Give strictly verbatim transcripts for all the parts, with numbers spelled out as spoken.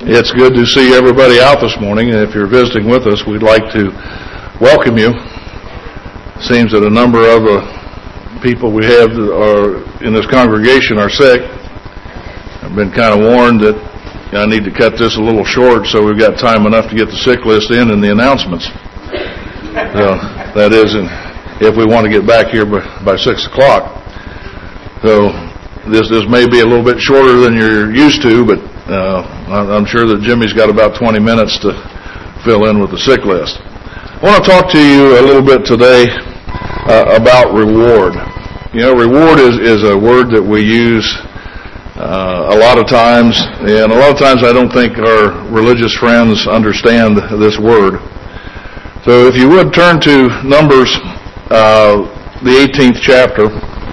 It's good to see everybody out this morning, and if you're visiting with us, we'd like to welcome you. It seems that a number of the people we have that are in this congregation are sick. I've been kind of warned that I need to cut this a little short so we've got time enough to get the sick list in and the announcements. So that is, in, if we want to get back here by, by six o'clock. So this this may be a little bit shorter than you're used to, but uh, I'm sure that Jimmy's got about twenty minutes to fill in with the sick list. I want to talk to you a little bit today uh, about reward. You know, reward is, is a word that we use uh, a lot of times, and a lot of times I don't think our religious friends understand this word. So if you would turn to Numbers, uh, the eighteenth chapter.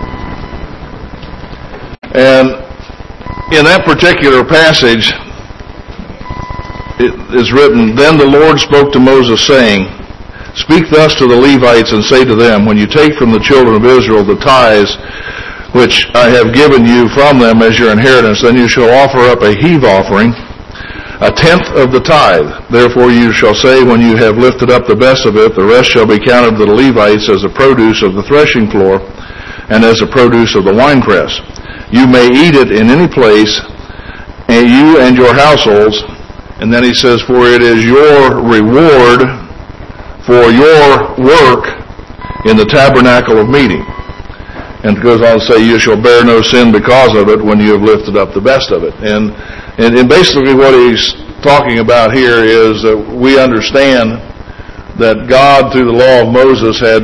And in that particular passage, it is written, "Then the Lord spoke to Moses, saying, Speak thus to the Levites, and say to them, When you take from the children of Israel the tithes which I have given you from them as your inheritance, then you shall offer up a heave offering, a tenth of the tithe. Therefore you shall say, when you have lifted up the best of it, the rest shall be counted to the Levites as the produce of the threshing floor, and as the produce of the winepress. You may eat it in any place, and you and your households." And then he says, "For it is your reward for your work in the tabernacle of meeting." And it goes on to say, "You shall bear no sin because of it when you have lifted up the best of it." And, and, and basically what he's talking about here is that we understand that God, through the law of Moses, had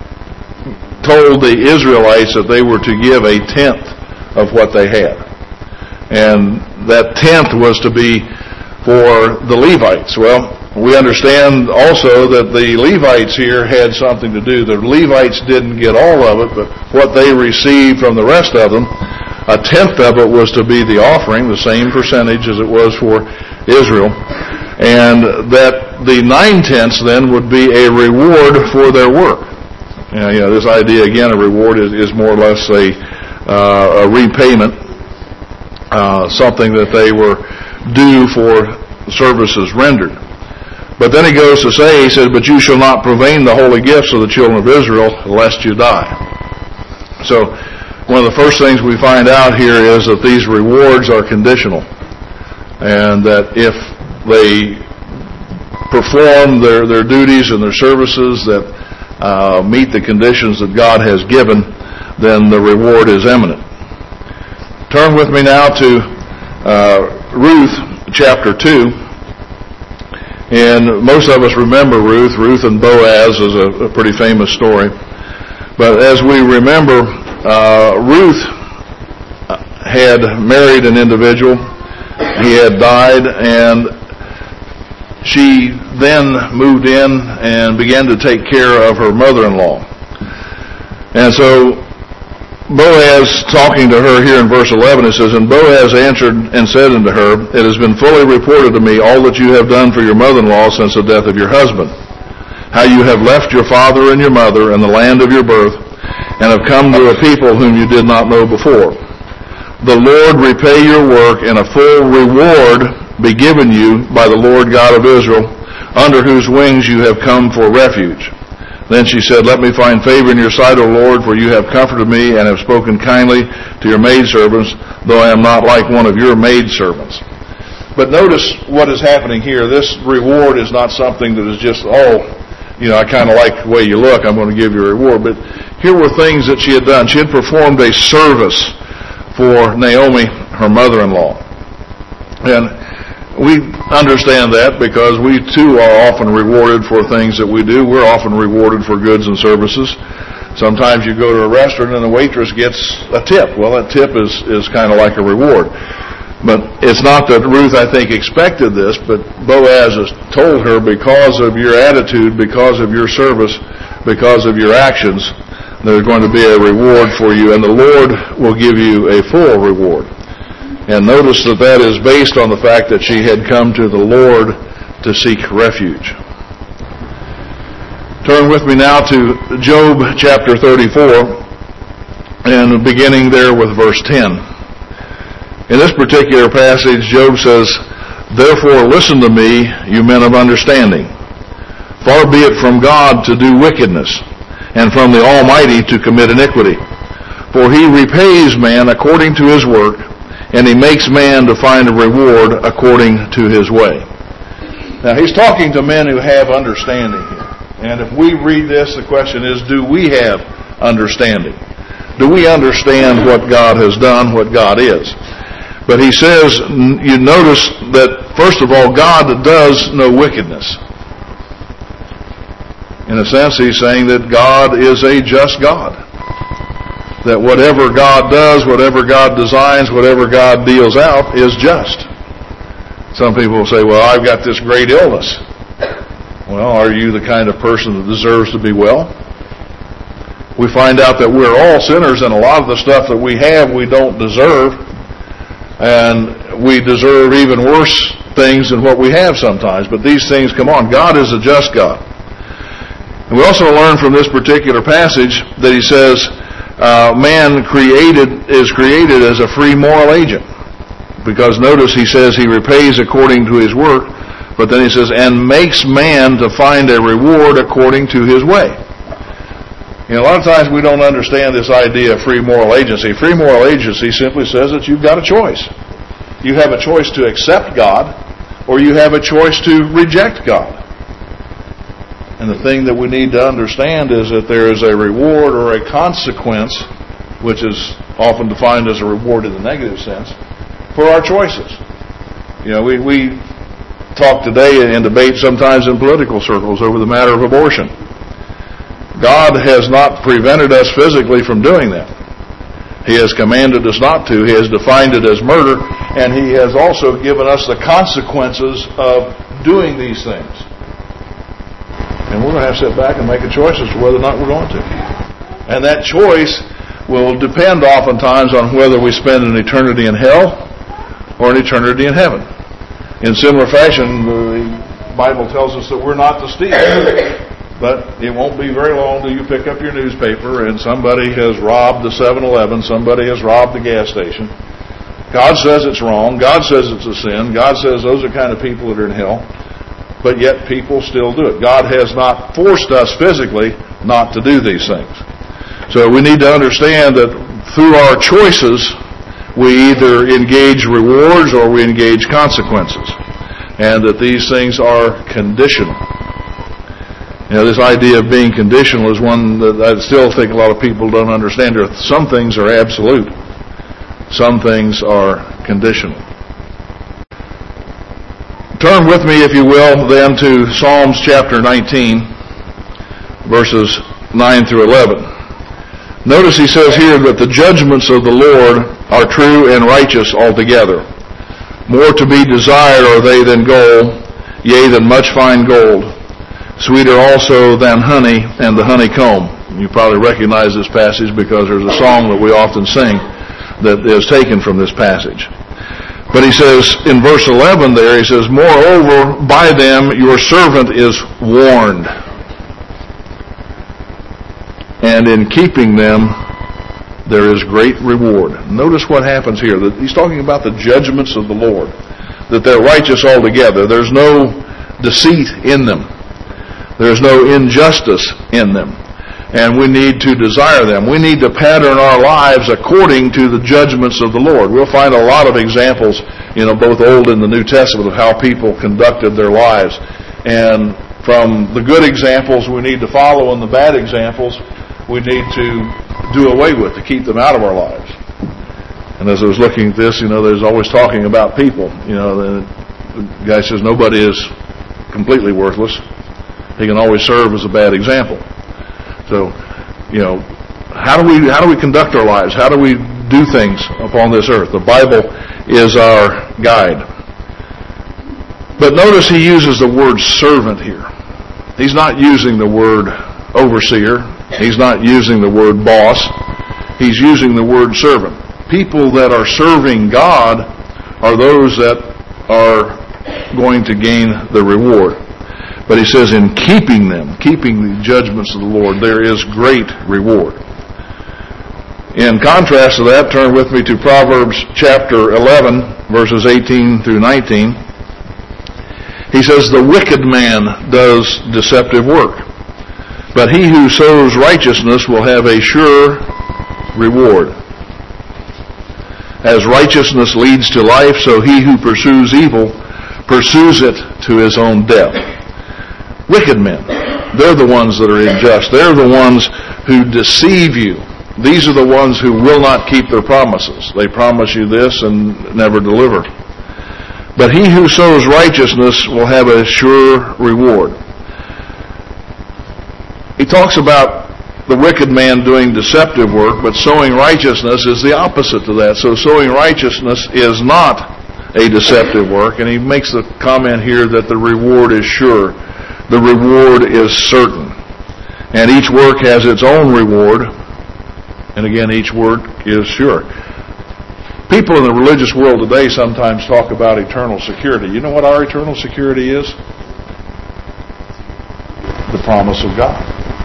told the Israelites that they were to give a tenth of what they had. And that tenth was to be for the Levites. Well, we understand also that the Levites here had something to do. The Levites didn't get all of it, but what they received from the rest of them, a tenth of it was to be the offering, the same percentage as it was for Israel. And that the nine-tenths then would be a reward for their work. You know, you know, this idea, again, a reward is, is more or less a Uh, a repayment, uh, something that they were due for services rendered. But then he goes to say, he says, "But you shall not profane the holy gifts of the children of Israel, lest you die." So one of the first things we find out here is that these rewards are conditional, and that if they perform their, their duties and their services that uh, meet the conditions that God has given, then the reward is imminent. Turn with me now to uh, Ruth chapter two. And most of us remember Ruth. Ruth and Boaz is a, a pretty famous story. But as we remember, uh, Ruth had married an individual. He had died, and she then moved in and began to take care of her mother-in-law. And so Boaz, talking to her here in verse eleven, it says, "And Boaz answered and said unto her, It has been fully reported to me all that you have done for your mother-in-law since the death of your husband, how you have left your father and your mother and the land of your birth, and have come to a people whom you did not know before. The Lord repay your work, and a full reward be given you by the Lord God of Israel, under whose wings you have come for refuge. Then she said, Let me find favor in your sight, O Lord, for you have comforted me and have spoken kindly to your maidservants, though I am not like one of your maidservants." But notice what is happening here. This reward is not something that is just, oh, you know, I kind of like the way you look, I'm going to give you a reward. But here were things that she had done. She had performed a service for Naomi, her mother-in-law. And we understand that because we too are often rewarded for things that we do. We're often rewarded for goods and services. Sometimes you go to a restaurant and the waitress gets a tip. Well, that tip is, is kind of like a reward. But it's not that Ruth, I think, expected this, but Boaz has told her, because of your attitude, because of your service, because of your actions, there's going to be a reward for you, and the Lord will give you a full reward. And notice that that is based on the fact that she had come to the Lord to seek refuge. Turn with me now to Job chapter thirty-four, and beginning there with verse ten. In this particular passage, Job says, Therefore listen to me, you men of understanding. Far be it from God to do wickedness, and from the Almighty to commit iniquity. For he repays man according to his work, and he makes man to find a reward according to his way. Now he's talking to men who have understanding here. And if we read this, the question is, do we have understanding? Do we understand what God has done, what God is? But he says, you notice that, first of all, God does no wickedness. In a sense, he's saying that God is a just God. That whatever God does, whatever God designs, whatever God deals out is just. Some people will say, well, I've got this great illness. Well, are you the kind of person that deserves to be well? We find out that we're all sinners, and a lot of the stuff that we have we don't deserve. And we deserve even worse things than what we have sometimes. But these things come on. God is a just God. And we also learn from this particular passage that he says, uh, man created is created as a free moral agent. Because notice he says he repays according to his work, but then he says, and makes man to find a reward according to his way. You know, a lot of times we don't understand this idea of free moral agency. Free moral agency simply says that you've got a choice. You have a choice to accept God, or you have a choice to reject God. And the thing that we need to understand is that there is a reward or a consequence, which is often defined as a reward in the negative sense, for our choices. You know, we, we talk today and debate sometimes in political circles over the matter of abortion. God has not prevented us physically from doing that. He has commanded us not to. He has defined it as murder, and he has also given us the consequences of doing these things. And we're going to have to sit back and make a choice as to whether or not we're going to. And that choice will depend oftentimes on whether we spend an eternity in hell or an eternity in heaven. In similar fashion, the Bible tells us that we're not to steal. But it won't be very long till you pick up your newspaper and somebody has robbed the seven eleven, somebody has robbed the gas station. God says it's wrong. God says it's a sin. God says those are the kind of people that are in hell. But yet people still do it. God has not forced us physically not to do these things. So we need to understand that through our choices, we either engage rewards or we engage consequences. And that these things are conditional. You know, this idea of being conditional is one that I still think a lot of people don't understand. Some things are absolute. Some things are conditional. Turn with me, if you will, then to Psalms chapter nineteen, verses nine through eleven. Notice he says here that the judgments of the Lord are true and righteous altogether. More to be desired are they than gold, yea, than much fine gold. Sweeter also than honey and the honeycomb. You probably recognize this passage because there's a song that we often sing that is taken from this passage. But he says in verse eleven there, he says, moreover, by them your servant is warned. And in keeping them, there is great reward. Notice what happens here. He's talking about the judgments of the Lord, that they're righteous altogether. There's no deceit in them. There's no injustice in them. And we need to desire them. We need to pattern our lives according to the judgments of the Lord. We'll find a lot of examples, you know, both Old and the New Testament of how people conducted their lives. And from the good examples we need to follow and the bad examples we need to do away with, to keep them out of our lives. And as I was looking at this, you know, there's always talking about people. You know, the guy says nobody is completely worthless. He can always serve as a bad example. So, you know, how do we how do we conduct our lives? How do we do things upon this earth? The Bible is our guide. But notice he uses the word servant here. He's not using the word overseer. He's not using the word boss. He's using the word servant. People that are serving God are those that are going to gain the reward. But he says in keeping them, keeping the judgments of the Lord, there is great reward. In contrast to that, turn with me to Proverbs chapter eleven, verses eighteen through nineteen. He says, the wicked man does deceptive work, but he who sows righteousness will have a sure reward. As righteousness leads to life, so he who pursues evil pursues it to his own death. Wicked men, they're the ones that are unjust. They're the ones who deceive you. These are the ones who will not keep their promises. They promise you this and never deliver. But he who sows righteousness will have a sure reward. He talks about the wicked man doing deceptive work, but sowing righteousness is the opposite to that. So sowing righteousness is not a deceptive work, and he makes the comment here that the reward is sure. The reward is certain. And each work has its own reward, and again, each work is sure. People in the religious world today sometimes talk about eternal security. You know what our eternal security is? The promise of God.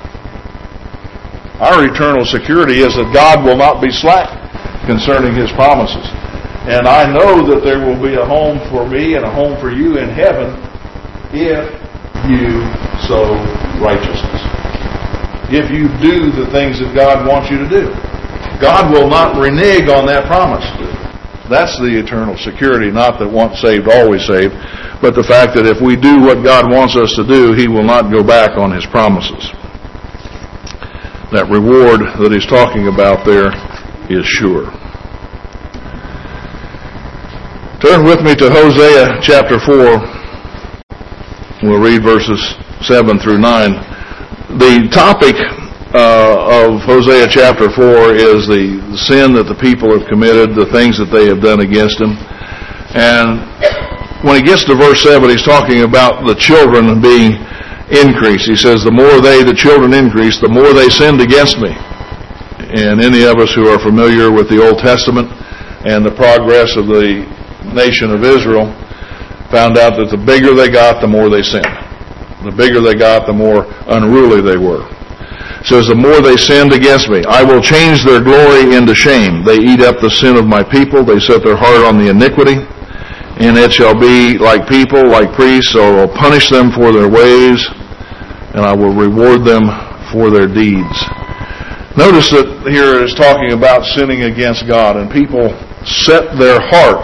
Our eternal security is that God will not be slack concerning His promises. And I know that there will be a home for me and a home for you in heaven if you sow righteousness. If you do the things that God wants you to do. God will not renege on that promise. That's the eternal security, not that once saved, always saved, but the fact that if we do what God wants us to do, He will not go back on His promises. That reward that He's talking about there is sure. Turn with me to Hosea chapter four. We'll read verses seven through nine. The topic uh, of Hosea chapter four is the sin that the people have committed, the things that they have done against Him. And when he gets to verse seven, he's talking about the children being increased. He says, the more they, the children, increase, the more they sinned against me. And any of us who are familiar with the Old Testament and the progress of the nation of Israel found out that the bigger they got, the more they sinned. The bigger they got, the more unruly they were. It says, the more they sinned against me, I will change their glory into shame. They eat up the sin of my people. They set their heart on the iniquity. And it shall be like people, like priests, so I will punish them for their ways, and I will reward them for their deeds. Notice that here it is talking about sinning against God, and people set their heart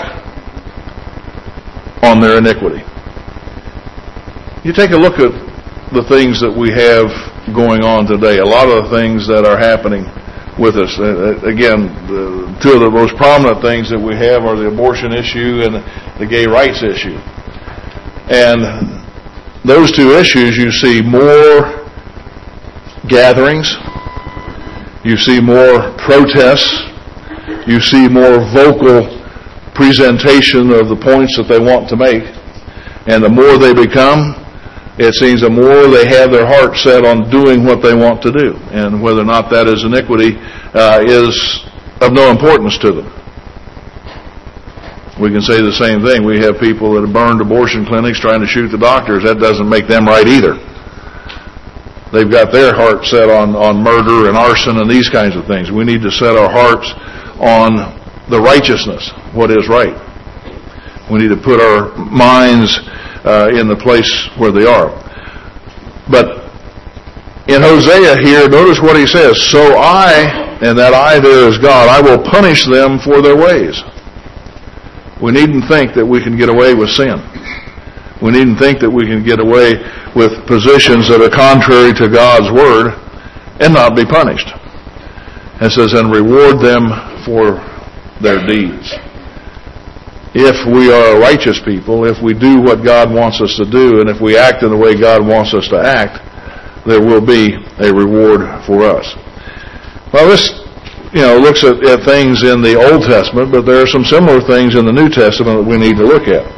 on their iniquity. You take a look at the things that we have going on today. A lot of the things that are happening with us. Again, the, two of the most prominent things that we have are the abortion issue and the gay rights issue. And those two issues, you see more gatherings, you see more protests, you see more vocal presentation of the points that they want to make. And the more they become, it seems the more they have their heart set on doing what they want to do. And whether or not that is iniquity uh, is of no importance to them. We can say the same thing. We have people that have burned abortion clinics trying to shoot the doctors. That doesn't make them right either. They've got their heart set on, on murder and arson and these kinds of things. We need to set our hearts on the righteousness, what is right. We need to put our minds uh, in the place where they are. But in Hosea here, notice what he says. So I, and that I there is God, I will punish them for their ways. We needn't think that we can get away with sin. We needn't think that we can get away with positions that are contrary to God's Word and not be punished. It says, and reward them for their deeds. If we are a righteous people, if we do what God wants us to do, and if we act in the way God wants us to act, there will be a reward for us. Well, this, you know, looks at, at things in the Old Testament, but there are some similar things in the New Testament that we need to look at.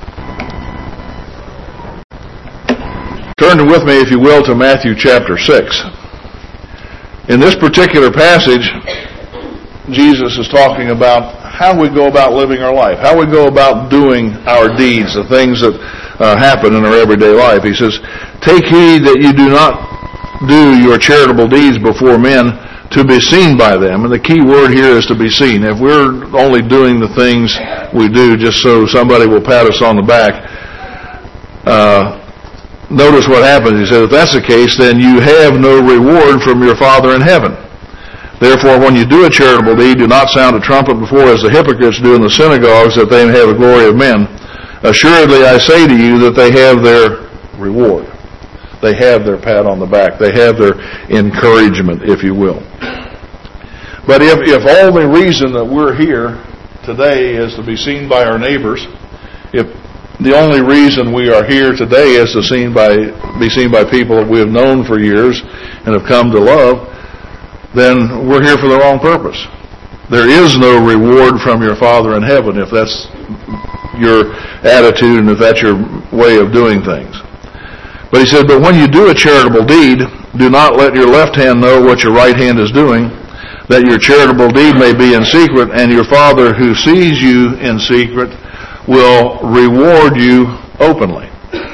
Turn with me, if you will, to Matthew chapter six. In this particular passage, Jesus is talking about how we go about living our life, how we go about doing our deeds, the things that uh, happen in our everyday life. He says, take heed that you do not do your charitable deeds before men to be seen by them. And the key word here is to be seen. If we're only doing the things we do just so somebody will pat us on the back, uh, notice what happens. He said, if that's the case, then you have no reward from your Father in heaven. Therefore, when you do a charitable deed, do not sound a trumpet before as the hypocrites do in the synagogues, that they may have the glory of men. Assuredly, I say to you that they have their reward. They have their pat on the back. They have their encouragement, if you will. But if, if all the reason that we're here today is to be seen by our neighbors, if the only reason we are here today is to seen by, be seen by people that we have known for years and have come to love, then we're here for the wrong purpose. There is no reward from your Father in heaven if that's your attitude and if that's your way of doing things. But he said, but when you do a charitable deed, do not let your left hand know what your right hand is doing, that your charitable deed may be in secret, and your Father who sees you in secret will reward you openly.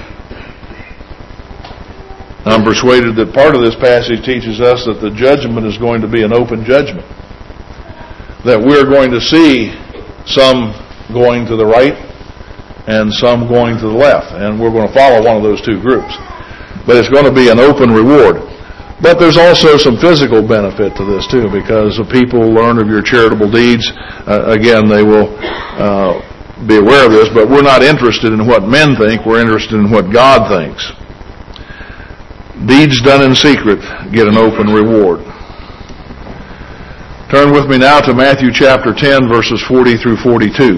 I'm persuaded that part of this passage teaches us that the judgment is going to be an open judgment. That we're going to see some going to the right and some going to the left. And we're going to follow one of those two groups. But it's going to be an open reward. But there's also some physical benefit to this too, because if people learn of your charitable deeds, uh, again, they will uh, be aware of this, but we're not interested in what men think, we're interested in what God thinks. Deeds done in secret get an open reward. Turn with me now to Matthew chapter ten, verses forty through forty-two.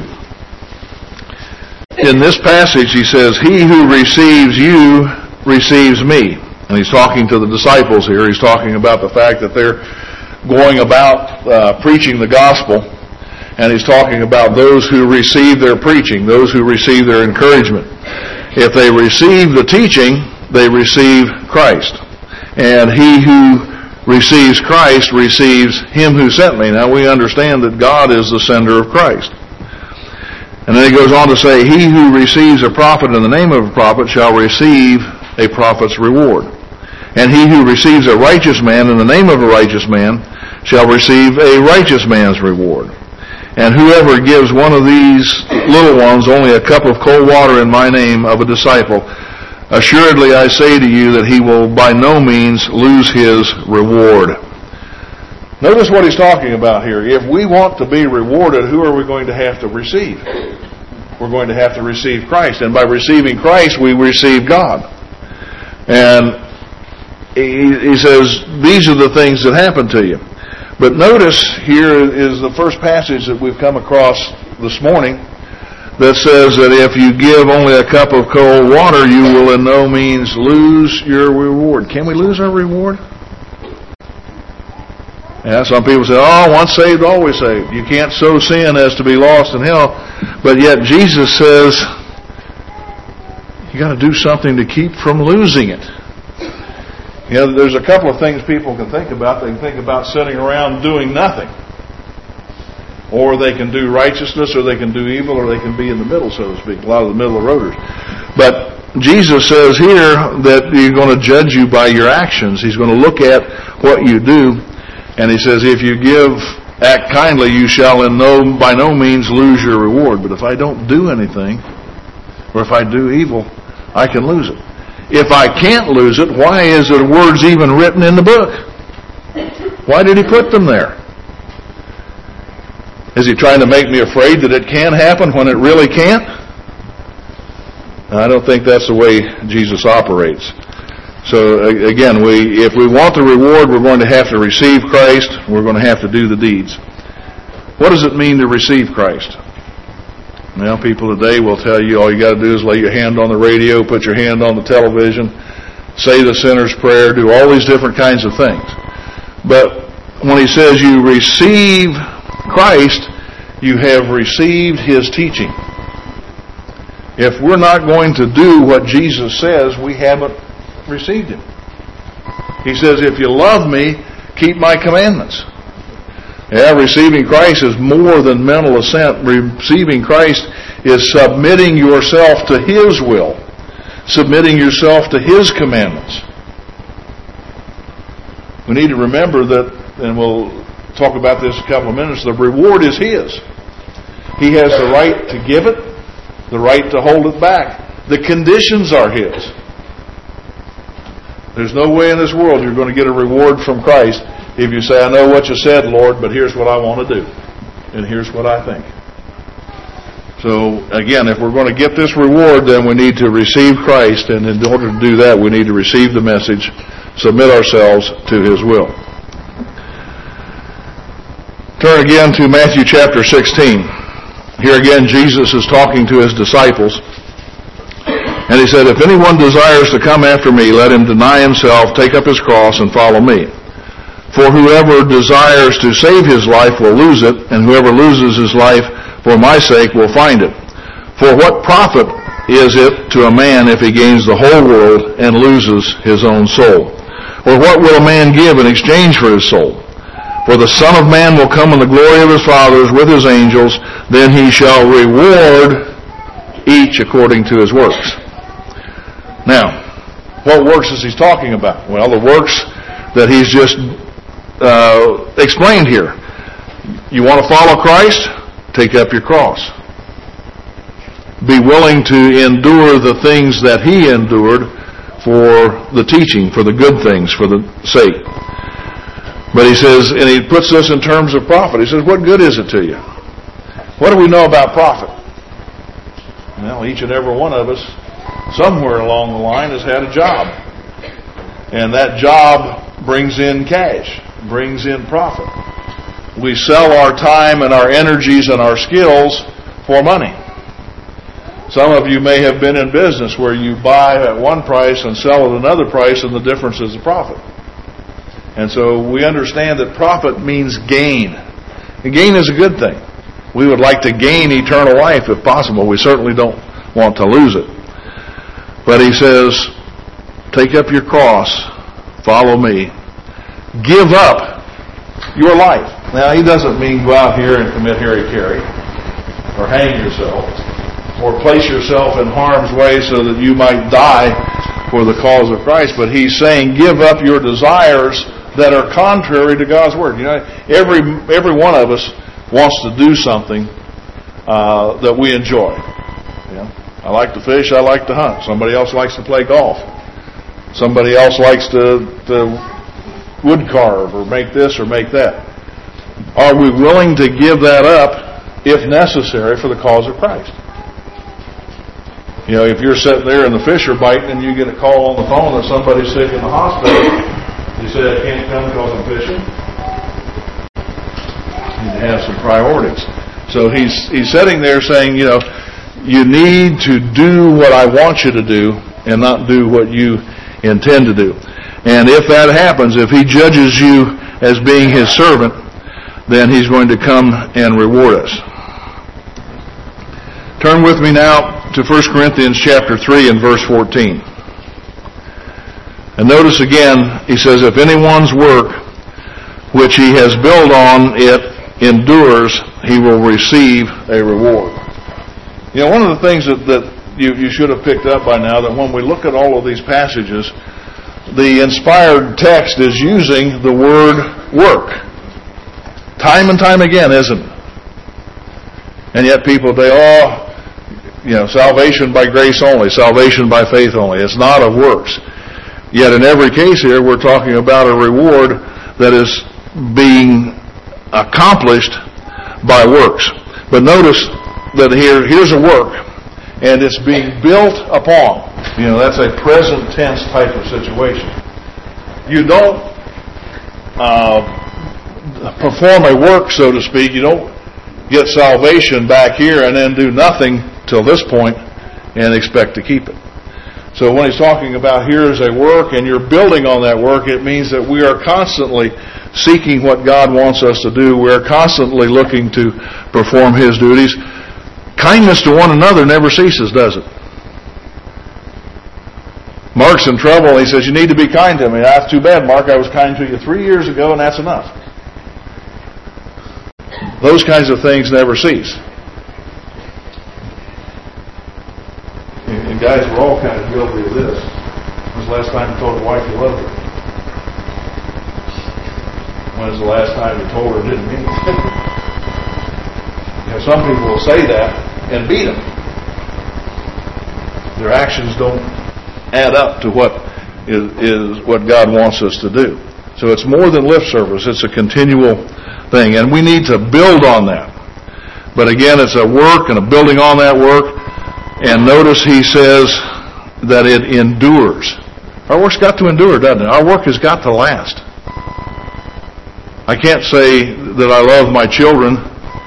In this passage, he says, he who receives you receives me. And he's talking to the disciples here. He's talking about the fact that they're going about uh, preaching the gospel. And he's talking about those who receive their preaching, those who receive their encouragement. If they receive the teaching, they receive Christ. And he who receives Christ receives him who sent me. Now we understand that God is the sender of Christ. And then he goes on to say, he who receives a prophet in the name of a prophet shall receive a prophet's reward. And he who receives a righteous man in the name of a righteous man shall receive a righteous man's reward. And whoever gives one of these little ones only a cup of cold water in my name of a disciple, assuredly I say to you that he will by no means lose his reward. Notice what he's talking about here. If we want to be rewarded, who are we going to have to receive? We're going to have to receive Christ. And by receiving Christ, we receive God. And he says, these are the things that happen to you. But notice here is the first passage that we've come across this morning that says that if you give only a cup of cold water, you will in no means lose your reward. Can we lose our reward? Yeah, some people say, oh, once saved, always saved. You can't so sin as to be lost in hell. But yet Jesus says, you got to do something to keep from losing it. You know, there's a couple of things people can think about. They can think about sitting around doing nothing. Or they can do righteousness, or they can do evil, or they can be in the middle, so to speak. A lot of the middle of roaders. But Jesus says here that He's going to judge you by your actions. He's going to look at what you do. And He says, if you give, act kindly, you shall in no, by no means lose your reward. But if I don't do anything, or if I do evil, I can lose it. If I can't lose it, why is the words even written in the book? Why did He put them there? Is He trying to make me afraid that it can happen when it really can't? I don't think that's the way Jesus operates. So again, we if we want the reward, we're going to have to receive Christ. We're going to have to do the deeds. What does it mean to receive Christ? Well, people today will tell you all you got to do is lay your hand on the radio, put your hand on the television, say the sinner's prayer, do all these different kinds of things. But when He says you receive Christ, you have received His teaching. If we're not going to do what Jesus says, we haven't received Him. He says, if you love me, keep my commandments. Yeah, receiving Christ is more than mental assent. Receiving Christ is submitting yourself to His will, submitting yourself to His commandments. We need to remember that, and we'll talk about this in a couple of minutes, the reward is His. He has the right to give it, the right to hold it back, The conditions are His. There's no way in this world you're going to get a reward from Christ if you say, I know what you said, Lord, but here's what I want to do. And here's what I think. So, again, if we're going to get this reward, then we need to receive Christ. And in order to do that, we need to receive the message, submit ourselves to His will. Turn again to Matthew chapter sixteen. Here again, Jesus is talking to His disciples. And He said, if anyone desires to come after me, let him deny himself, take up his cross, and follow me. For whoever desires to save his life will lose it, and whoever loses his life for my sake will find it. For what profit is it to a man if he gains the whole world and loses his own soul? Or what will a man give in exchange for his soul? For the Son of Man will come in the glory of his fathers with his angels, then he shall reward each according to his works. Now, what works is He's talking about? Well, the works that He's just uh, explained here. You want to follow Christ? Take up your cross. Be willing to endure the things that He endured for the teaching, for the good things, for the sake. But He says, and He puts this in terms of profit. He says, what good is it to you? What do we know about profit? Well, each and every one of us, somewhere along the line, has had a job. And that job brings in cash, brings in profit. We sell our time and our energies and our skills for money. Some of you may have been in business where you buy at one price and sell at another price, and the difference is a profit. And so we understand that profit means gain. And gain is a good thing. We would like to gain eternal life if possible. We certainly don't want to lose it. But He says, take up your cross, follow me. Give up your life. Now, He doesn't mean go out here and commit hara-kiri or hang yourself or place yourself in harm's way so that you might die for the cause of Christ. But He's saying give up your desires that are contrary to God's Word. You know, every every one of us wants to do something uh, that we enjoy. You know? I like to fish, I like to hunt. Somebody else likes to play golf. Somebody else likes to, to wood carve or make this or make that. Are we willing to give that up if necessary for the cause of Christ? You know, if you're sitting there and the fish are biting and you get a call on the phone that somebody's sick in the hospital, you say, I can't come because I'm fishing. You need to have some priorities. So he's he's sitting there saying, you know, you need to do what I want you to do and not do what you intend to do. And if that happens, if He judges you as being His servant, then He's going to come and reward us. Turn with me now to First Corinthians chapter three and verse fourteen. And notice again, he says, if anyone's work which he has built on it endures, he will receive a reward. You know, one of the things that, that you, you should have picked up by now, that when we look at all of these passages, the inspired text is using the word work. Time and time again, isn't it? And yet people say, oh, you know, salvation by grace only, salvation by faith only. It's not of works. Yet in every case here, we're talking about a reward that is being accomplished by works. But notice that here, here's a work, and it's being built upon. You know, that's a present tense type of situation. You don't uh, perform a work, so to speak. You don't get salvation back here and then do nothing till this point and expect to keep it. So when he's talking about here's a work and you're building on that work, it means that we are constantly seeking what God wants us to do. We're constantly looking to perform His duties. Kindness to one another never ceases, does it? Mark's in trouble. He says, you need to be kind to me. That's too bad, Mark. I was kind to you three years ago, and that's enough. Those kinds of things never cease. And guys, we're all kind of guilty of this. When's the last time you told your wife you loved her? When's the last time you told her it didn't mean it? You know, some people will say that and beat them. Their actions don't add up to what is, is what God wants us to do. So it's more than lip service. It's a continual thing, and we need to build on that. But again, it's a work and a building on that work. And notice he says that it endures. Our work's got to endure, doesn't it? Our work has got to last. I can't say that I love my children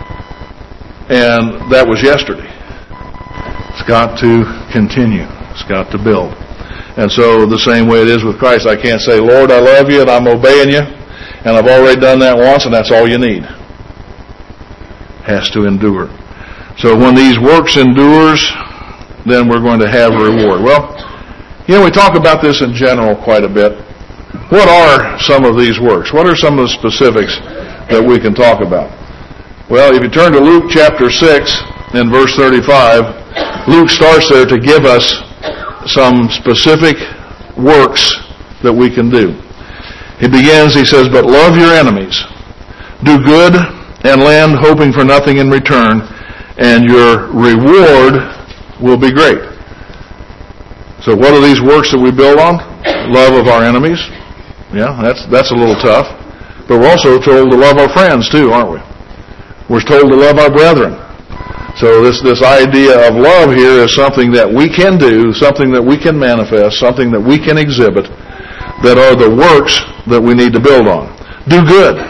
and that was yesterday. It's got to continue. It's got to build. And so the same way it is with Christ. I can't say, Lord, I love you and I'm obeying you, and I've already done that once and that's all you need. Has to endure. So when these works endures, then we're going to have a reward. Well, you know, we talk about this in general quite a bit. What are some of these works? What are some of the specifics that we can talk about? Well, if you turn to Luke chapter six in verse thirty-five, Luke starts there to give us some specific works that we can do. He begins, he says, but love your enemies. Do good and lend, hoping for nothing in return, and your reward will be great. So what are these works that we build on? Love of our enemies. Yeah, that's that's a little tough. But we're also told to love our friends too, aren't we? We're told to love our brethren. So this, this idea of love here is something that we can do, something that we can manifest, something that we can exhibit, that are the works that we need to build on. Do good.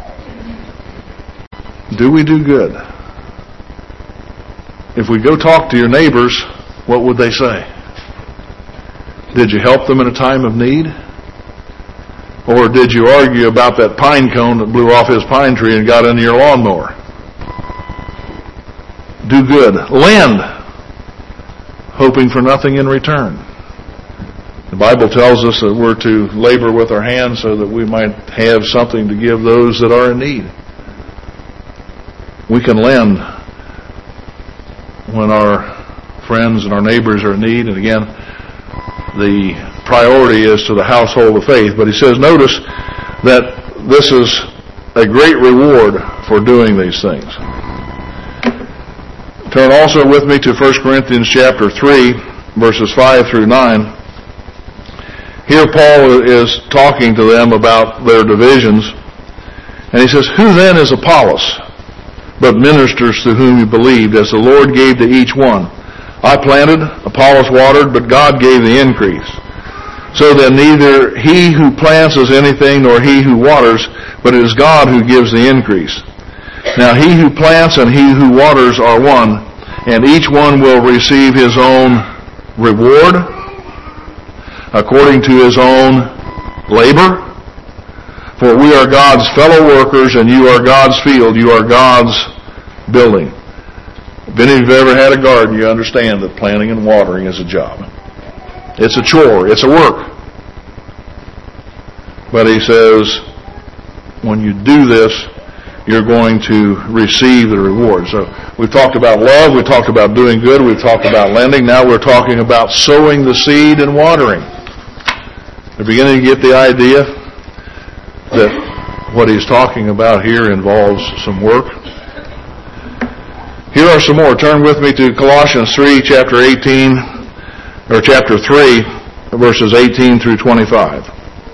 Do we do good? If we go talk to your neighbors, what would they say? Did you help them in a time of need? Or did you argue about that pine cone that blew off his pine tree and got into your lawnmower? Do good. Lend, hoping for nothing in return. The Bible tells us that we're to labor with our hands so that we might have something to give those that are in need. We can lend when our friends and our neighbors are in need. And again, the priority is to the household of faith. But he says, notice that this is a great reward for doing these things. Turn also with me to First Corinthians chapter three, verses five through nine. Here Paul is talking to them about their divisions. And he says, who then is Apollos, but ministers to whom you believed, as the Lord gave to each one? I planted, Apollos watered, but God gave the increase. So then neither he who plants is anything, nor he who waters, but it is God who gives the increase. Now he who plants and he who waters are one, and each one will receive his own reward according to his own labor. For we are God's fellow workers, and you are God's field. You are God's building. If any of you have ever had a garden, you understand that planting and watering is a job. It's a chore. It's a work. But he says, when you do this, you're going to receive the reward. So we've talked about love. We've talked about doing good. We've talked about lending. Now we're talking about sowing the seed and watering. You're beginning to get the idea that what he's talking about here involves some work. Here are some more. Turn with me to Colossians three, chapter eighteen, or chapter three, verses eighteen through twenty-five.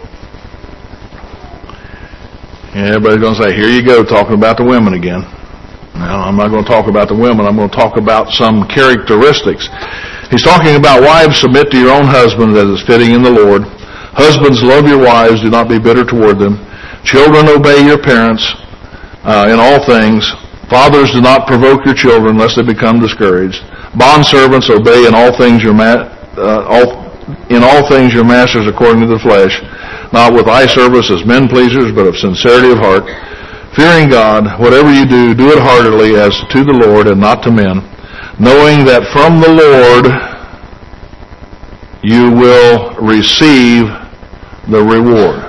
And everybody's going to say, here you go, talking about the women again. Now, I'm not going to talk about the women. I'm going to talk about some characteristics. He's talking about wives, submit to your own husbands as is fitting in the Lord. Husbands, love your wives. Do not be bitter toward them. Children, obey your parents uh, in all things. Fathers, do not provoke your children, lest they become discouraged. Bondservants, obey in all things your ma- uh, all, in all things your masters according to the flesh, not with eye service as men pleasers, but of sincerity of heart, fearing God. Whatever you do, do it heartily as to the Lord and not to men, knowing that from the Lord you will receive the reward.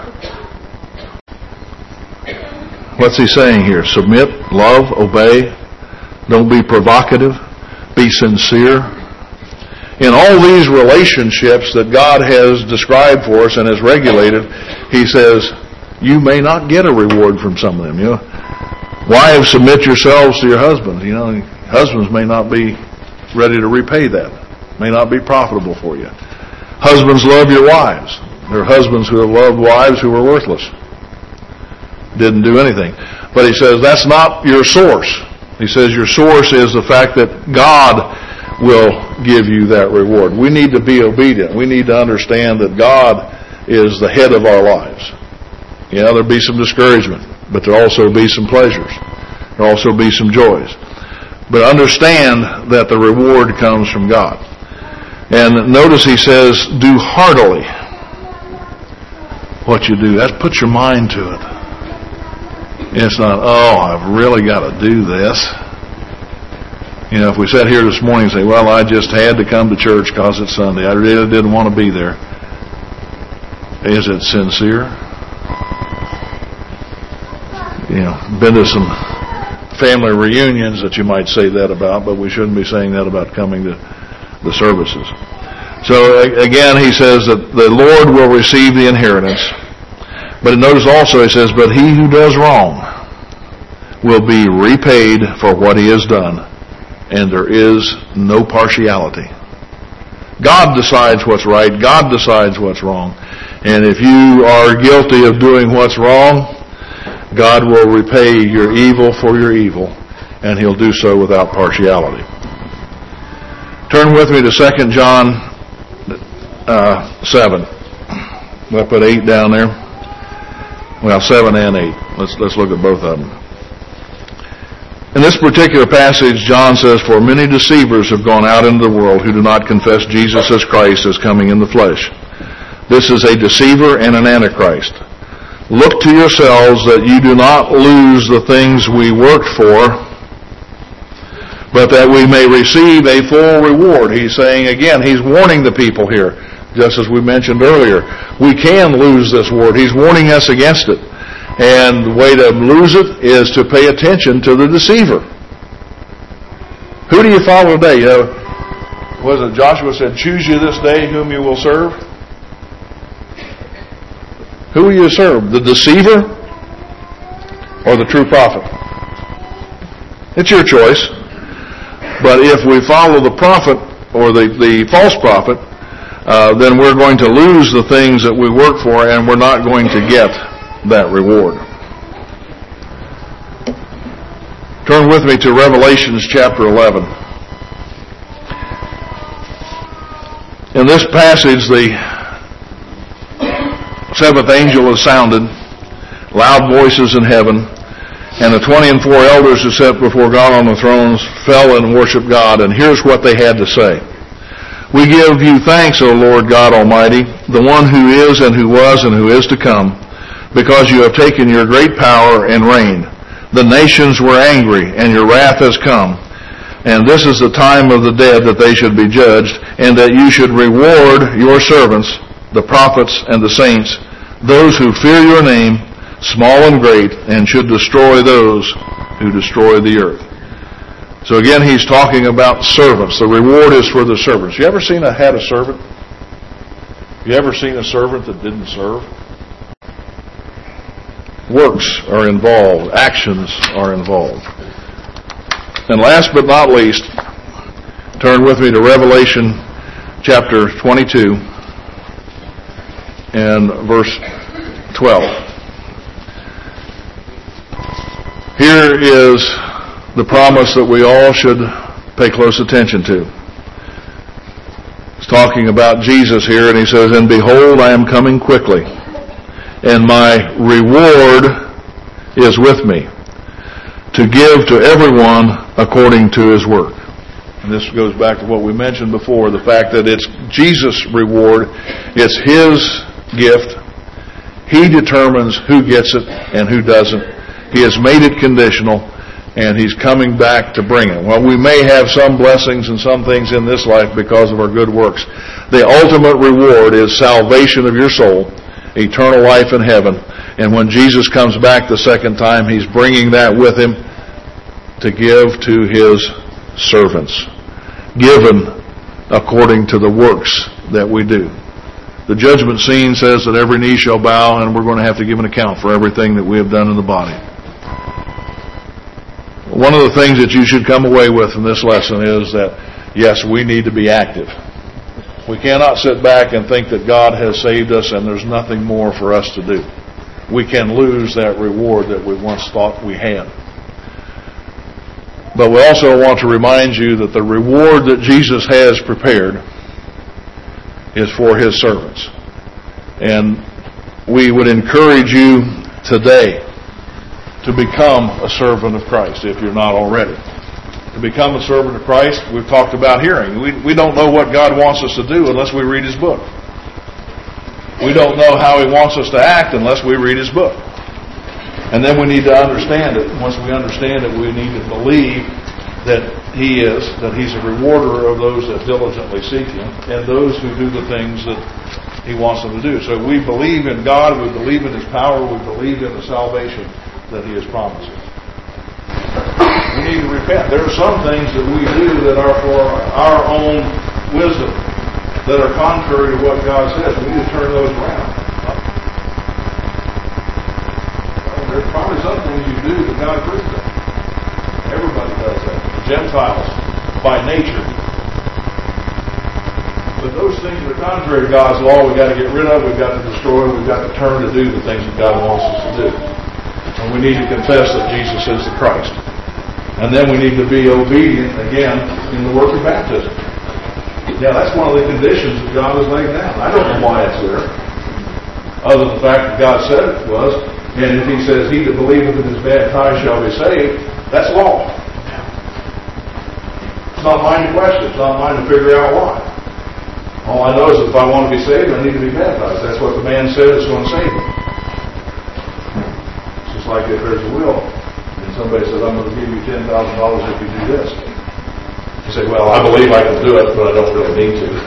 What's he saying here? Submit, love, obey. Don't be provocative. Be sincere. In all these relationships that God has described for us and has regulated, he says, you may not get a reward from some of them. You know, wives, submit yourselves to your husbands. You know, husbands may not be ready to repay that. May not be profitable for you. Husbands, love your wives. There are husbands who have loved wives who were worthless. Didn't do anything. But he says that's not your source. He says your source is the fact that God will give you that reward. We need to be obedient. We need to understand that God is the head of our lives. Yeah, there'll be some discouragement, but there'll also be some pleasures. There'll also be some joys. But understand that the reward comes from God. And notice he says, do heartily what you do. That puts your mind to it. It's not, oh, I've really got to do this. You know, if we sat here this morning and say, well, I just had to come to church because it's Sunday. I really didn't want to be there. Is it sincere? You know, been to some family reunions that you might say that about, but we shouldn't be saying that about coming to the services. So again, he says that the Lord will receive the inheritance. But notice also he says, but he who does wrong will be repaid for what he has done, and there is no partiality. God decides what's right. God decides what's wrong. And if you are guilty of doing what's wrong, God will repay your evil for your evil, and he'll do so without partiality. Turn with me to Second John uh, seven. We'll put eight down there. Well, seven and eight. Let's let's look at both of them. In this particular passage, John says, for many deceivers have gone out into the world who do not confess Jesus as Christ as coming in the flesh. This is a deceiver and an antichrist. Look to yourselves that you do not lose the things we worked for, but that we may receive a full reward. He's saying, again, he's warning the people here, just as we mentioned earlier. We can lose this word. He's warning us against it. And the way to lose it is to pay attention to the deceiver. Who do you follow today? You know, was it Joshua said, choose you this day whom you will serve? Who will you serve? The deceiver or the true prophet? It's your choice. But if we follow the prophet or the, the false prophet, uh, then we're going to lose the things that we work for, and we're not going to get that reward. Turn with me to Revelations chapter eleven. In this passage, the seventh angel is sounded, loud voices in heaven, and the twenty and four elders who sat before God on the thrones fell and worshiped God. And here's what they had to say. We give you thanks, O Lord God Almighty, the one who is and who was and who is to come, because you have taken your great power and reigned. The nations were angry, and your wrath has come. And this is the time of the dead that they should be judged, and that you should reward your servants, the prophets and the saints, those who fear your name, small and great, and should destroy those who destroy the earth. So again, he's talking about servants. The reward is for the servants. You ever seen a had a servant? You ever seen a servant that didn't serve? Works are involved. Actions are involved. And last but not least, turn with me to Revelation chapter twenty-two and verse twelve. Here is the promise that we all should pay close attention to. He's talking about Jesus here, and he says, and behold, I am coming quickly, and my reward is with me, to give to everyone according to his work. And this goes back to what we mentioned before, the fact that it's Jesus' reward, it's his gift. He determines who gets it and who doesn't. He has made it conditional, and he's coming back to bring it. Well, we may have some blessings and some things in this life because of our good works. The ultimate reward is salvation of your soul, eternal life in heaven. And when Jesus comes back the second time, he's bringing that with him to give to his servants, given according to the works that we do. The judgment scene says that every knee shall bow, and we're going to have to give an account for everything that we have done in the body. One of the things that you should come away with from this lesson is that, yes, we need to be active. We cannot sit back and think that God has saved us and there's nothing more for us to do. We can lose that reward that we once thought we had. But we also want to remind you that the reward that Jesus has prepared is for His servants. And we would encourage you today to become a servant of Christ if you're not already. To become a servant of Christ, we've talked about hearing. We, we don't know what God wants us to do unless we read His book. We don't know how He wants us to act unless we read His book. And then we need to understand it. Once we understand it, we need to believe that He is, that He's a rewarder of those that diligently seek Him, and those who do the things that He wants them to do. So we believe in God, we believe in His power, we believe in the salvation that He has promised us. We need to repent. There are some things that we do that are for our own wisdom, that are contrary to what God says. We need to turn those around. Well, there's probably some things you do that God approves of. Everybody does that. Gentiles, by nature. But those things that are contrary to God's law, we've got to get rid of, we've got to destroy, we've got to turn to do the things that God wants us to do. And we need to confess that Jesus is the Christ. And then we need to be obedient, again, in the work of baptism. Yeah, that's one of the conditions that God has laid down. I don't know why it's there, other than the fact that God said it was. And if He says, "He that believeth and is baptized shall be saved," that's law. It's not mine to question. It's not mine to figure out why. All I know is that if I want to be saved, I need to be baptized. That's what the man said is going to save me. It's just like if there's a will, and somebody says, "I'm going to give you ten thousand dollars if you do this." You say, "Well, I believe I can do it, but I don't really need to."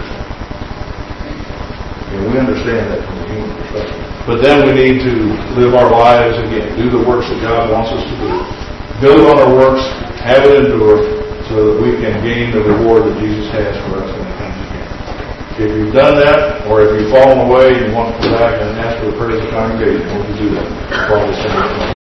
And we understand that from the human perspective. But then we need to live our lives again, do the works that God wants us to do. Build on our works, have it endure, so that we can gain the reward that Jesus has for us when it comes again. If you've done that, or if you've fallen away and you want to come back and ask for the prayer of the congregation, won't you do that?